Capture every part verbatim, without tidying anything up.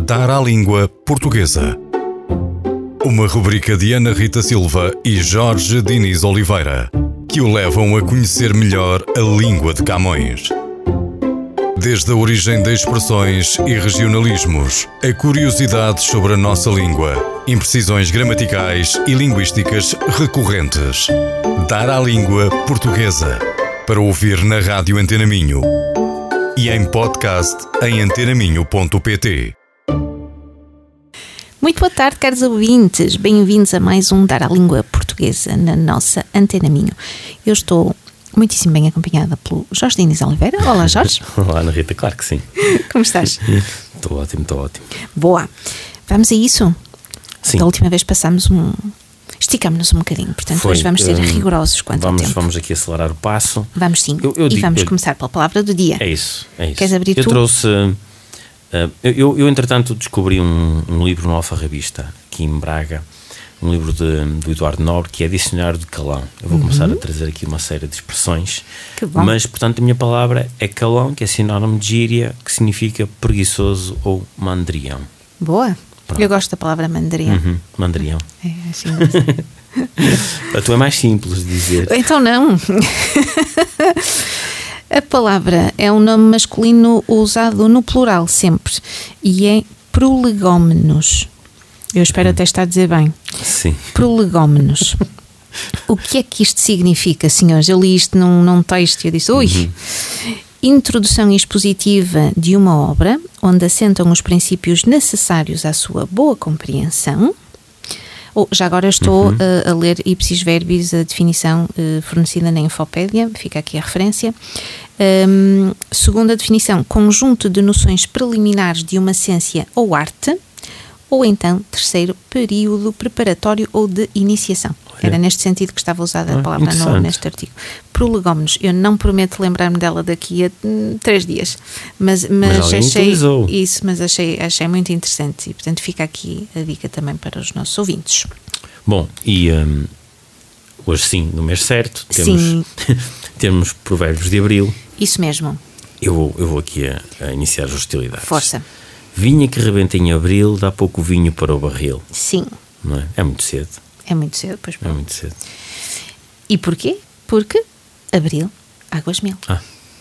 Dar à Língua Portuguesa. Uma rubrica de Ana Rita Silva e Jorge Diniz Oliveira, que o levam a conhecer melhor a língua de Camões. Desde a origem de expressões e regionalismos, a curiosidades sobre a nossa língua, imprecisões gramaticais e linguísticas recorrentes. Dar à Língua Portuguesa. Para ouvir na Rádio Antena Minho e em podcast em antenaminho ponto pt. Muito boa tarde, caros ouvintes. Bem-vindos a mais um Dar à Língua Portuguesa na nossa Antena Minho. Eu estou muitíssimo bem acompanhada pelo Jorge Diniz Oliveira. Olá, Jorge. Olá, Ana Rita, claro que sim. Como estás? Estou ótimo, estou ótimo. Boa. Vamos a isso? Sim. Da última vez passámos um... Esticámos-nos um bocadinho, portanto Foi, hoje vamos ser hum, rigorosos quanto vamos, ao tempo. Vamos aqui acelerar o passo. Vamos sim. Eu, eu e digo, vamos eu, começar pela palavra do dia. É isso, é isso. Queres abrir eu tu? Trouxe, uh, eu, eu, eu, entretanto, descobri um, um livro no Alfarrabista, aqui em Braga, um livro de, do Eduardo Nobre, que é Dicionário de Calão. Eu vou uhum. começar a trazer aqui uma série de expressões. Que bom. Mas, portanto, a minha palavra é calão, que é sinónimo de gíria, que significa preguiçoso ou mandrião. Boa. Pronto. Eu gosto da palavra mandrião. Uhum. Mandrião. É assim mesmo. A tua é mais simples de dizer. Então não. A palavra é um nome masculino usado no plural sempre e é prolegómenos. Eu espero até estar a dizer bem. Sim. Prolegómenos. O que é que isto significa, senhores? Eu li isto num, num texto e eu disse, ui, uhum. Introdução expositiva de uma obra onde assentam os princípios necessários à sua boa compreensão. Oh, já agora estou uhum. uh, a ler ipsis verbis, a definição uh, fornecida na Infopédia, fica aqui a referência. Um, segunda definição, conjunto de noções preliminares de uma ciência ou arte. Ou então, terceiro, período preparatório ou de iniciação. Era neste sentido que estava usada a palavra ah, no, neste artigo. Prolegómenos. Eu não prometo lembrar-me dela daqui a hum, três dias. Mas, mas, mas achei utilizou. isso, mas achei, achei muito interessante. E, portanto, fica aqui a dica também para os nossos ouvintes. Bom, e um, hoje sim, no mês certo, temos, sim. temos Provérbios de Abril. Isso mesmo. Eu vou, eu vou aqui a, a iniciar as hostilidades. Força. Vinha que rebenta em abril, dá pouco vinho para o barril. Sim. Não é? É muito cedo. É muito cedo, pois bom. É muito cedo. E porquê? Porque abril, águas mil. Ah.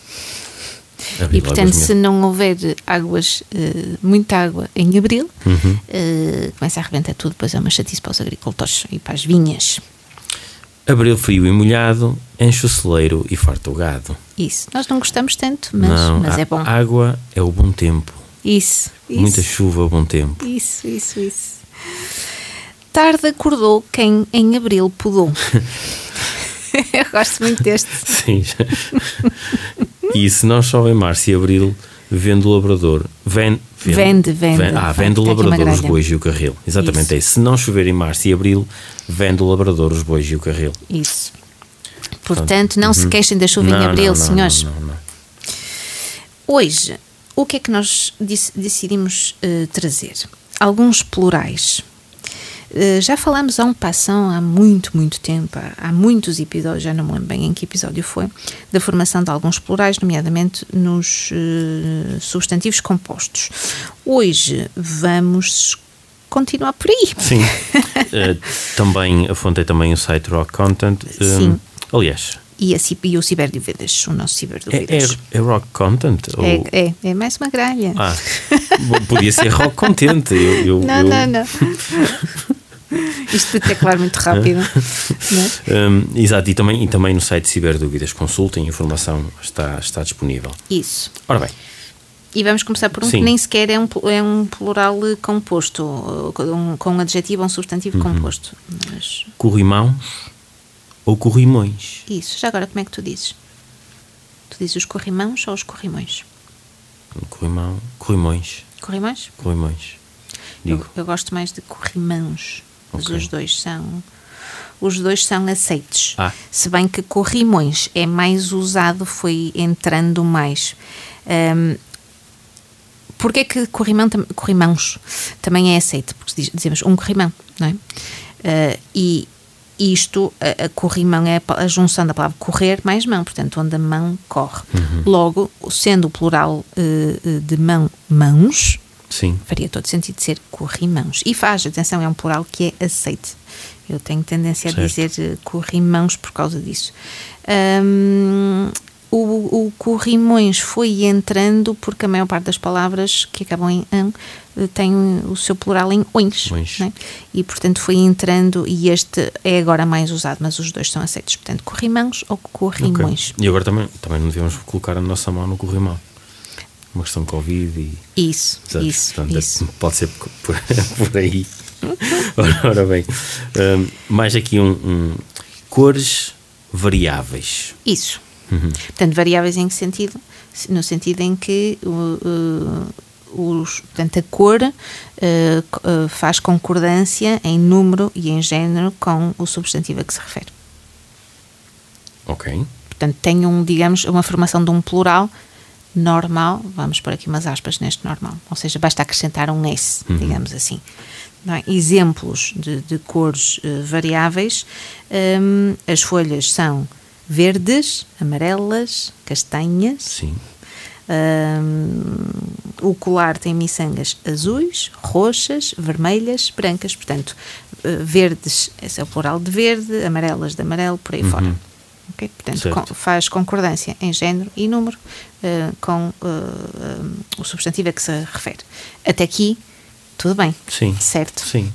Abril, e portanto, se não houver águas, uh, muita água em abril, uhum. uh, começa a arrebentar tudo, depois é uma chatice para os agricultores e para as vinhas. Abril frio e molhado, enche o celeiro e farta o gado. Isso. Nós não gostamos tanto, mas, não, mas a, é bom. Água é o bom tempo. Isso, isso. Muita chuva, bom tempo. Isso, isso, isso. Tarde acordou quem em abril pudou. Eu gosto muito deste. Sim. E se não chove em março e abril, vende o labrador. Vende, vende, vende. vende, vende ah, vende o labrador os bois e o carril. Exatamente isso. É isso. Se não chover em março e abril, vende o labrador os bois e o carril. Isso. Portanto, não uhum. se queixem da chuva não, em abril, não, não, senhores. Não, não, não. Hoje, o que é que nós decidimos uh, trazer? Alguns plurais. Uh, já falámos a um passão há muito, muito tempo, há, há muitos episódios, já não me lembro bem em que episódio foi, da formação de alguns plurais, nomeadamente nos uh, substantivos compostos. Hoje vamos continuar por aí. Sim. uh, também apontei também o site Rock Content. Uh, Sim. Aliás... E, a, e o Ciberdúvidas, o nosso Ciberdúvidas. É, é, é Rock Content? Ou... É, é, é mais uma gralha. Ah, podia ser Rock Content. Eu, eu, não, eu... não, não. Isto é claro muito rápido. Não é? um, exato, e também, e também no site Ciberdúvidas consultem, a informação está, está disponível. Isso. Ora bem. E vamos começar por um Sim. que nem sequer é um, é um plural composto, um, com um adjetivo ou um substantivo uhum. composto. Mas... Corrimãos ou corrimões? Isso, já agora como é que tu dizes? Tu dizes os corrimãos ou os corrimões? Corrimão, corrimões. Corrimões? Corrimões. Digo. Eu, eu gosto mais de corrimãos, mas okay. os dois são os dois são aceites. Ah. Se bem que corrimões é mais usado, foi entrando mais. Um, Porquê é que corrimão, corrimãos também é aceito? Porque dizemos um corrimão, não é? Uh, e isto, a, a corrimão é a, a junção da palavra correr mais mão, portanto, onde a mão corre. Uhum. Logo, sendo o plural uh, de mão, mãos, Sim. Faria todo sentido ser corrimãos. E faz, atenção, é um plural que é aceite. Eu tenho tendência a Certo. dizer corrimãos por causa disso. Hum, o, o corrimões foi entrando porque a maior parte das palavras que acabam em ão tem o seu plural em ões. Ões. Né? E, portanto, foi entrando e este é agora mais usado, mas os dois são aceitos. Portanto, corrimãos ou corrimões. Okay. E agora também, também não devemos colocar a nossa mão no corrimão. Uma questão de Covid e... Isso, Exato. isso, Portanto, isso. Pode ser por, por, por aí. Ora, ora bem, um, mais aqui um, um cores variáveis. Isso. Uhum. Portanto, variáveis em que sentido? No sentido em que uh, uh, os, portanto, a cor uh, uh, faz concordância em número e em género com o substantivo a que se refere. Ok. Portanto, tem um, digamos, uma formação de um plural normal, vamos pôr aqui umas aspas neste normal, ou seja, basta acrescentar um S, uhum. digamos assim. Não é? Exemplos de, de cores uh, variáveis, um, as folhas são verdes, amarelas, castanhas. Sim. Um, o colar tem miçangas azuis, roxas, vermelhas, brancas. Portanto, uh, verdes, esse é o plural de verde, amarelas de amarelo, por aí uhum. fora. Okay? Portanto, com, faz concordância em género e número uh, com uh, um, o substantivo a que se refere. Até aqui, tudo bem. Sim. Certo? Sim.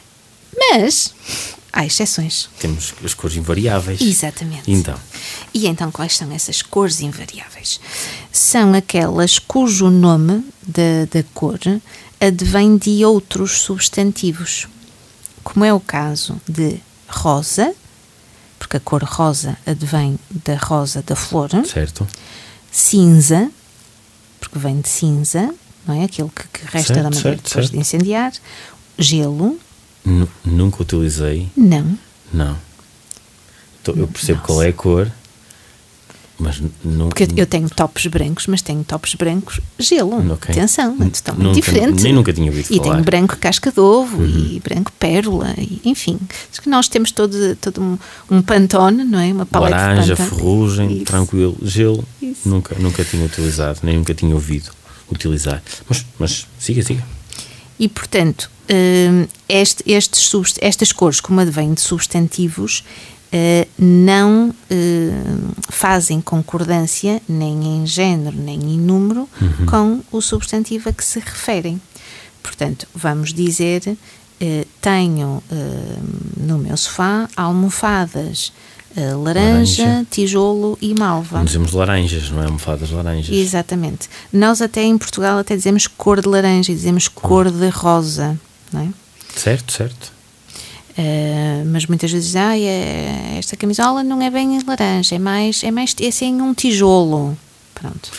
Mas há exceções. Temos as cores invariáveis. Exatamente. Então. E então, quais são essas cores invariáveis? São aquelas cujo nome da, da cor advém de outros substantivos, como é o caso de rosa, porque a cor rosa advém da rosa da flor. Certo. Cinza, porque vem de cinza, não é? Aquilo que, que resta certo, da madeira certo, depois certo. de incendiar. Gelo. N- nunca utilizei. Não. Não. Então, eu percebo Nossa. qual é a cor, mas não. Porque eu tenho topos brancos, mas tenho topos brancos gelo. Okay. Atenção, é totalmente nunca, diferente. Nem nunca tinha ouvido E falar. tenho branco casca de ovo Uhum. e branco pérola, e, enfim. Acho que nós temos todo, todo um, um pantone, não é? Uma paleta Laranja, de pantone. ferrugem, Isso. tranquilo. Gelo, Isso. nunca, nunca tinha utilizado, nem nunca tinha ouvido utilizar. Mas, mas siga, siga. E, portanto, hum, este, estes, subst- estas cores, como advêm de substantivos, Uh, não uh, fazem concordância nem em género nem em número uhum. com o substantivo a que se referem. Portanto, vamos dizer, uh, tenho uh, no meu sofá almofadas uh, laranja, laranja, tijolo e malva. Não dizemos laranjas, não é? Almofadas laranjas. Exatamente. Nós até em Portugal até dizemos cor de laranja e dizemos cor oh. de rosa, não é? Certo, certo. Uh, mas muitas vezes ah, é, esta camisola não é bem laranja, é mais, é mais é assim um tijolo. Pronto.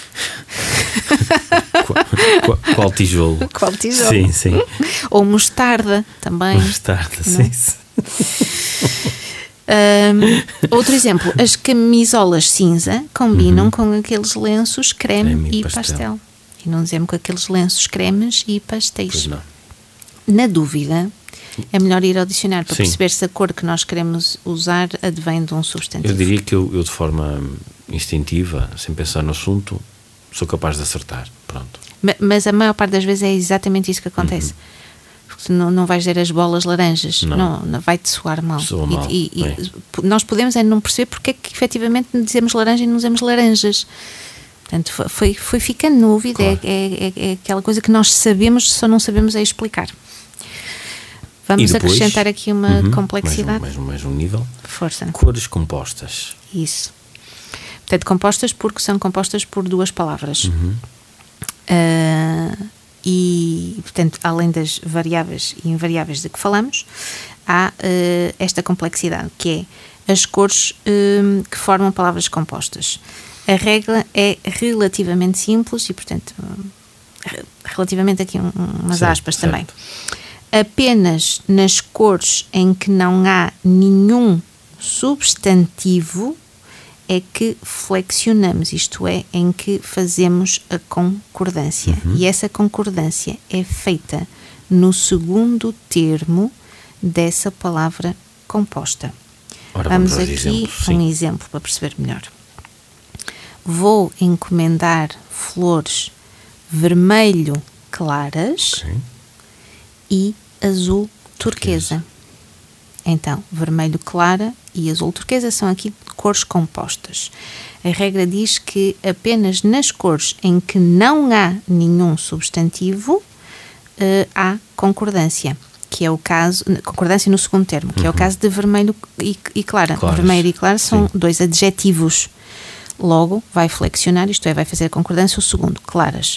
qual, qual, qual tijolo? Qual tijolo? Sim, sim. Ou mostarda também. Mostarda, sim. um, outro exemplo, as camisolas cinza combinam uhum. com aqueles lenços creme, creme e, e pastel. pastel. E não dizemos com aqueles lenços cremes e pastéis. Pois não. Na dúvida, é melhor ir ao dicionário para Sim. perceber se a cor que nós queremos usar advém de um substantivo. Eu diria que eu, eu de forma instintiva, sem pensar no assunto, sou capaz de acertar. Pronto. Mas, mas a maior parte das vezes é exatamente isso que acontece. Uhum. Porque não, não vais dizer as bolas laranjas, não, não, não vai-te soar mal. Soa mal. E, e, e nós podemos é não perceber porque é que efetivamente dizemos laranja e não dizemos laranjas. Portanto, foi, foi ficando no ouvido, claro. é, é, é aquela coisa que nós sabemos, só não sabemos é explicar. Vamos depois, acrescentar aqui uma uhum, complexidade. Mais um, mais um, mais um nível. Força. Cores compostas. Isso. Portanto, compostas porque são compostas por duas palavras. Uhum. Uh, e, portanto, além das variáveis e invariáveis de que falamos, há uh, esta complexidade, que é as cores uh, que formam palavras compostas. A regra é relativamente simples e, portanto, uh, relativamente aqui um, umas certo, aspas certo. também. Apenas nas cores em que não há nenhum substantivo é que flexionamos, isto é, em que fazemos a concordância. Uhum. E essa concordância é feita no segundo termo dessa palavra composta. Ora, vamos, vamos aqui exemplos, a um exemplo para perceber melhor. Vou encomendar flores vermelho claras Okay. e azul turquesa. Então, vermelho clara e azul turquesa são aqui cores compostas. A regra diz que apenas nas cores em que não há nenhum substantivo uh, há concordância, que é o caso, concordância no segundo termo, que uhum. é o caso de vermelho e, e clara. Claras. Vermelho e clara são Sim. dois adjetivos. Logo, vai flexionar, isto é, vai fazer a concordância o segundo, claras.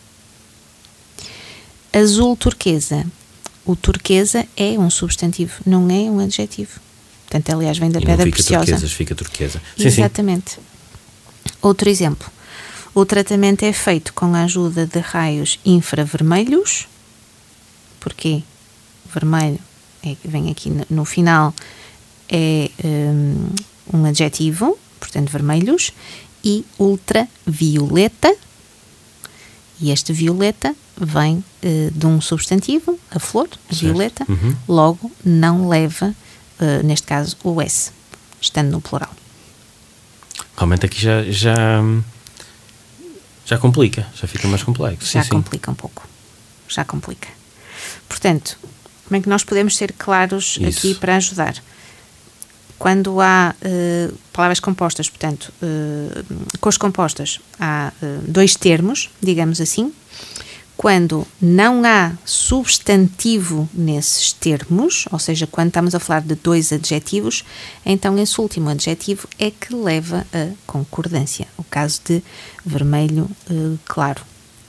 Azul turquesa. O turquesa é um substantivo, não é um adjetivo. Portanto, aliás, vem da e pedra não fica preciosa. Turquesas, fica turquesa. Sim, Exatamente. Sim. Outro exemplo. O tratamento é feito com a ajuda de raios infravermelhos. Porquê? Vermelho, é, vem aqui no, no final, é um, um adjetivo, portanto, vermelhos. E ultravioleta. E este violeta vem uh, de um substantivo, a flor, a certo. Violeta, uhum. logo não leva, uh, neste caso, o S, estando no plural. Realmente aqui já, já, já complica, já fica mais complexo. Já sim, complica sim. um pouco, já complica. Portanto, como é que nós podemos ser claros Isso. aqui para ajudar? Quando há uh, palavras compostas, portanto, uh, cores compostas, há uh, dois termos, digamos assim. Quando não há substantivo nesses termos, ou seja, quando estamos a falar de dois adjetivos, então esse último adjetivo é que leva a concordância. O caso de vermelho uh, claro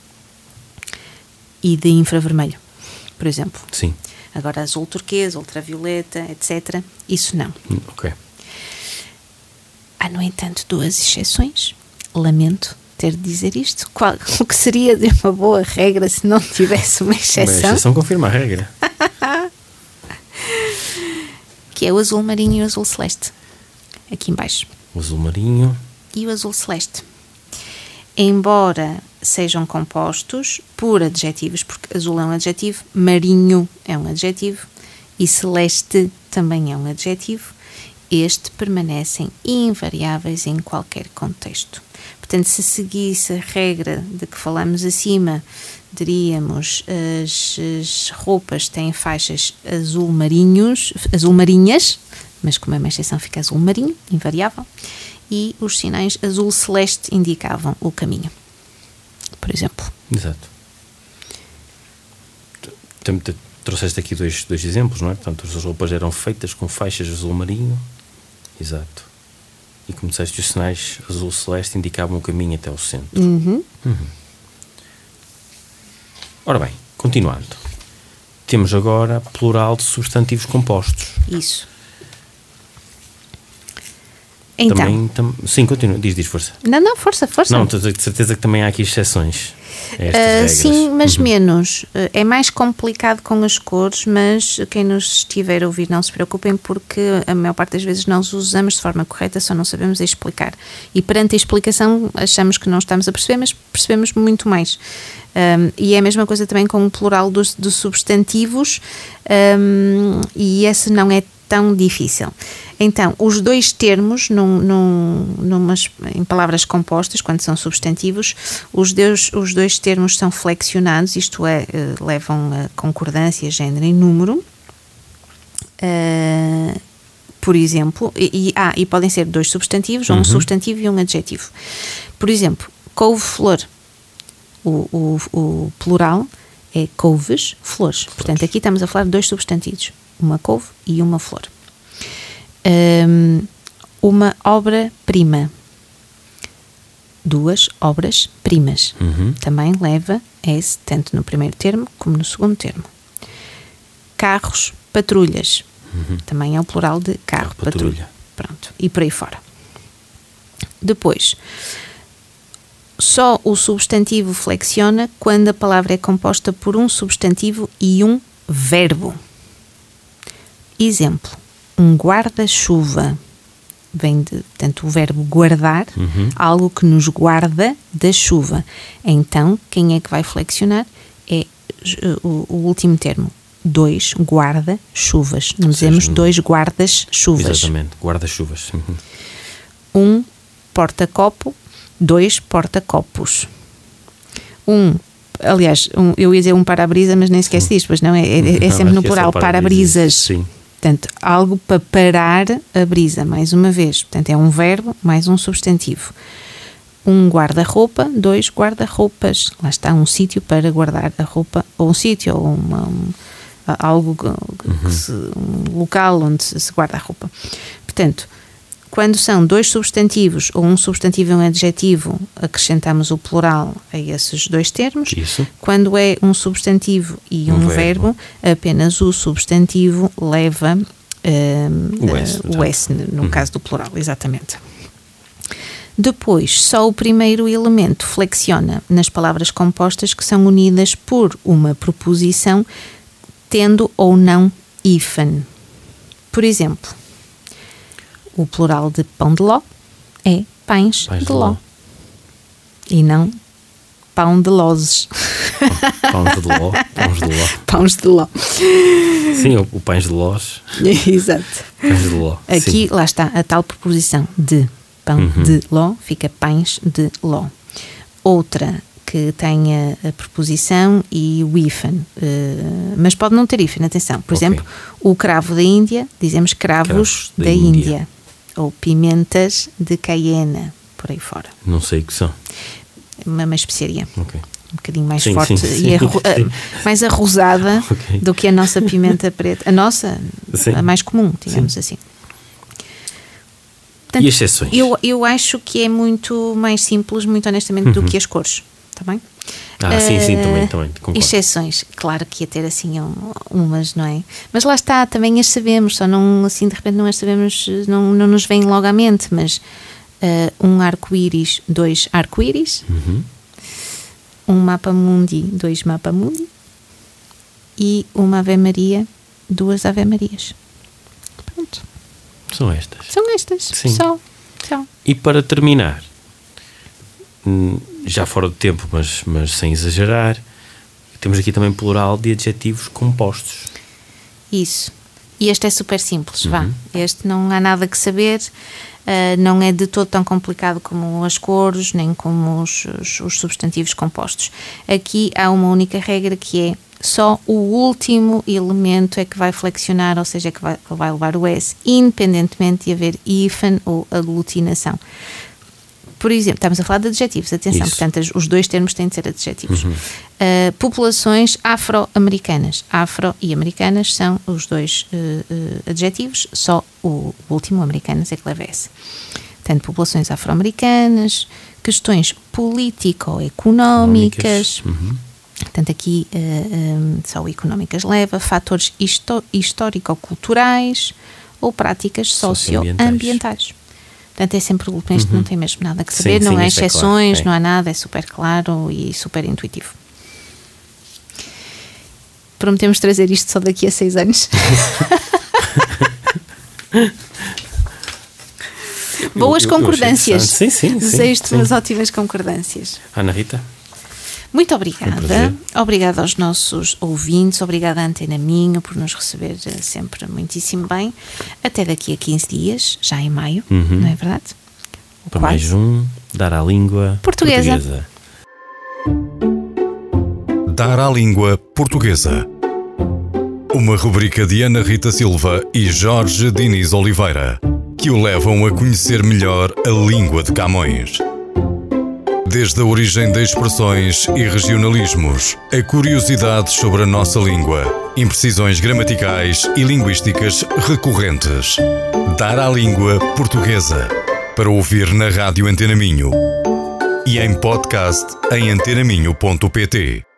e de infravermelho, por exemplo. Sim. Agora, azul turquesa, ultravioleta, etcétera, isso não. Ok. Há, no entanto, duas exceções. Lamento ter de dizer isto. Qual, o que seria de uma boa regra se não tivesse uma exceção? Uma exceção confirma a regra. Que é o azul marinho e o azul celeste. Aqui em baixo. O azul marinho. E o azul celeste. Embora sejam compostos por adjetivos, porque azul é um adjetivo, marinho é um adjetivo e celeste também é um adjetivo, este permanecem invariáveis em qualquer contexto. Portanto, se seguisse a regra de que falamos acima, diríamos as, as roupas têm faixas azul marinhos, azul marinhas, mas como é uma exceção fica azul marinho, invariável, e os sinais azul celeste indicavam o caminho, por exemplo. Exato. Trouxeste aqui dois, dois exemplos, não é? Portanto, as roupas eram feitas com faixas azul marinho. Exato. E como disseste, os sinais azul celeste indicavam o caminho até o centro. Uhum. Uhum. Ora bem, continuando. Temos agora plural de substantivos compostos. Isso. Então. Também, tam, sim, continua. Diz, diz, força. Não, não, força, força. Não, tenho de certeza que também há aqui exceções. Uh, sim, mas uhum. menos. Uh, é mais complicado com as cores, mas quem nos estiver a ouvir não se preocupem, porque a maior parte das vezes nós os usamos de forma correta, só não sabemos explicar. E perante a explicação achamos que não estamos a perceber, mas percebemos muito mais. Um, e é a mesma coisa também com o plural dos, dos substantivos, um, e esse não é tão difícil. Então, os dois termos, num, num, numas, em palavras compostas, quando são substantivos, os dois, os dois termos são flexionados, isto é, uh, levam a concordância, género e número. Uh, por exemplo, e, e, ah, e podem ser dois substantivos, uhum. um substantivo e um adjetivo. Por exemplo, couve-flor. O, o, o plural é couves, flores. Portanto, aqui estamos a falar de dois substantivos, uma couve e uma flor. Um, uma obra-prima, duas obras-primas. Uhum. Também leva S, tanto no primeiro termo como no segundo termo. Carros, patrulhas. Uhum. Também é o plural de carro, carro patrulha. patrulha. Pronto, e por aí fora. Depois, só o substantivo flexiona quando a palavra é composta por um substantivo e um verbo. Exemplo, um guarda-chuva. Vem de, portanto, o verbo guardar, uhum. algo que nos guarda da chuva. Então, quem é que vai flexionar? É o, o último termo. Dois guarda-chuvas. Não dizemos seja, dois guardas-chuvas. Exatamente, guarda-chuvas. Uhum. Um porta-copo, dois porta-copos. Um aliás, um, eu ia dizer um para-brisa, mas nem esquece disto, pois não, é, é, é sempre não, no plural, é para-brisas. Sim. Portanto, algo para parar a brisa, mais uma vez. Portanto, é um verbo mais um substantivo. Um guarda-roupa, dois guarda-roupas. Lá está, um sítio para guardar a roupa, ou um sítio, ou uma, um, algo, que uhum. se, um local onde se guarda a roupa. Portanto, quando são dois substantivos ou um substantivo e um adjetivo, acrescentamos o plural a esses dois termos. Isso. Quando é um substantivo e um, um verbo, verbo, apenas o substantivo leva um, o S, uh, o S no uhum. caso do plural, exatamente. Depois, só o primeiro elemento flexiona nas palavras compostas que são unidas por uma preposição tendo ou não hífen. Por exemplo, o plural de pão de ló é pães, pães de, de ló. ló e não pão de lozes. Pães de ló, pães de ló. Pães de ló. Sim, o, o pães de lós. Exato. Pães de ló. Aqui, sim. Lá está a tal preposição de pão uhum. de ló, fica pães de ló. Outra que tenha a preposição e o hífen, uh, mas pode não ter hífen, atenção. Por okay. exemplo, o cravo da Índia, dizemos cravos, cravos da, da Índia. Índia. Ou pimentas de Cayena, por aí fora. Não sei o que são. Uma, uma especiaria. Okay. Um bocadinho mais sim, forte sim, e sim, arro- sim. mais arrosada okay. do que a nossa pimenta preta. A nossa, sim. a mais comum, digamos sim. assim. Portanto, e exceções? Eu, eu acho que é muito mais simples, muito honestamente, uhum. do que as cores. Está bem? Ah, uh, sim, sim, também, também concordo. Exceções, claro que ia ter assim um, umas, não é? Mas lá está, também as sabemos, só não, assim, de repente não as sabemos, não, não nos vêm logo à mente, mas uh, um arco-íris, dois arco-íris, uhum. um mapa-mundi, dois mapa-mundi e uma Ave-Maria, duas Ave-Marias. Pronto. São estas. São estas, sim. Só, só. E para terminar, já fora do tempo, mas, mas sem exagerar, temos aqui também plural de adjetivos compostos. Isso. E este é super simples, uhum. vá. Este não há nada que saber, uh, não é de todo tão complicado como as cores, nem como os, os, os substantivos compostos. Aqui há uma única regra que é só o último elemento é que vai flexionar, ou seja, é que vai, vai levar o S, independentemente de haver hífen ou aglutinação. Por exemplo, estamos a falar de adjetivos, atenção, isso. portanto, os dois termos têm de ser adjetivos. Uhum. Uh, populações afro-americanas. Afro e americanas são os dois uh, uh, adjetivos, só o último, americanas, é que leva S. Portanto, populações afro-americanas, questões político-económicas. Uhum. Portanto, aqui uh, um, só o económicas leva, fatores histo- histórico-culturais ou práticas socioambientais. Portanto, é sempre o este uhum. não tem mesmo nada que saber, sim, não sim, há exceções, é claro. Não há nada, é super claro e super intuitivo. Prometemos trazer isto só daqui a seis anos. Boas eu, eu, concordâncias. Sim, sim, Desejo-te umas ótimas concordâncias. Ana Rita? Muito obrigada. Obrigada aos nossos ouvintes, obrigada à Antena Minho por nos receber sempre muitíssimo bem. Até daqui a quinze dias, já em maio, uhum. não é verdade? O Para quase. Mais um, Dar à Língua Portuguesa. portuguesa. Dar à Língua Portuguesa. Uma rubrica de Ana Rita Silva e Jorge Diniz Oliveira, que o levam a conhecer melhor a língua de Camões. Desde a origem de expressões e regionalismos, a curiosidades sobre a nossa língua, imprecisões gramaticais e linguísticas recorrentes. Dar à Língua Portuguesa. Para ouvir na Rádio Antena Minho e em podcast em antena minho ponto pt.